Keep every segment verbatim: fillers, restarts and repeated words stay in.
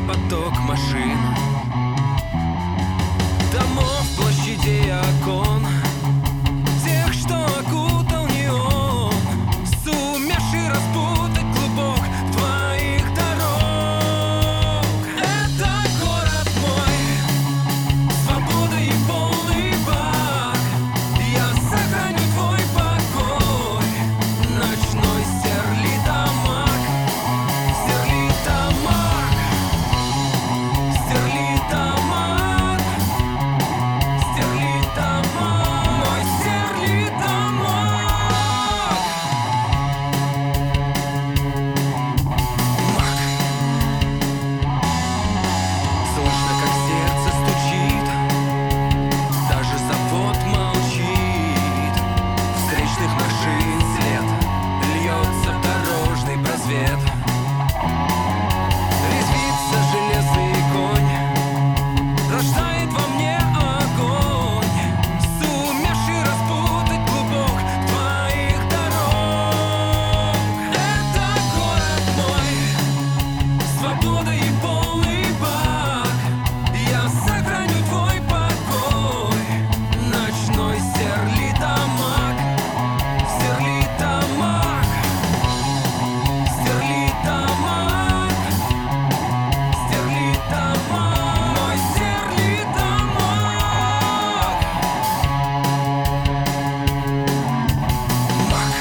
поток машин, домов, площадей и окон, тех, что окутал неон, сумевший распутать клубок твоих дорог. Это город мой, свобода и полный бак. Я сохраню твой покой, ночной стерлитамак. Стерлитамак, стерлитамак, стерлитамак, мой стерлитамак. Мак. Слышно, как сердце стучит, даже завод молчит. Встречных машин след льется в дорожный просвет. Резвится железный конь, рождает во мне огонь, сумевший распутать клубок твоих дорог. Это город мой, свобода и полный бак. Я сохраню твой покой, ночной стерлитамак. Стерлитамак, стерлитамак, стерлитамак, мой стерлитамак. Мак.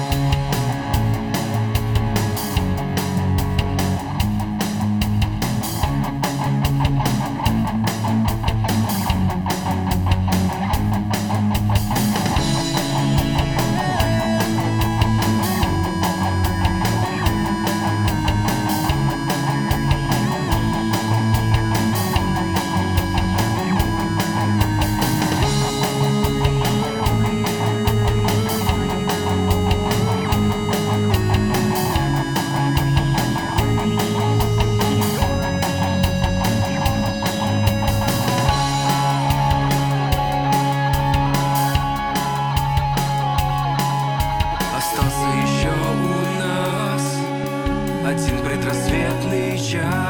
Остался еще у нас один предрассветный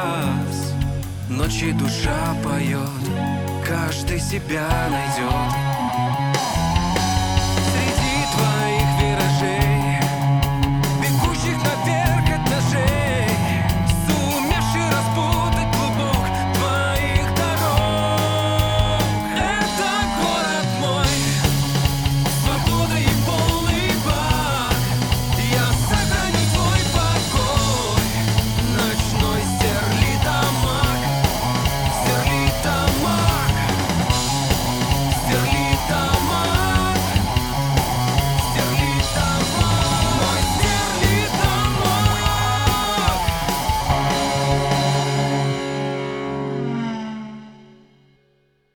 час. Ночью душа поет, каждый себя найдет.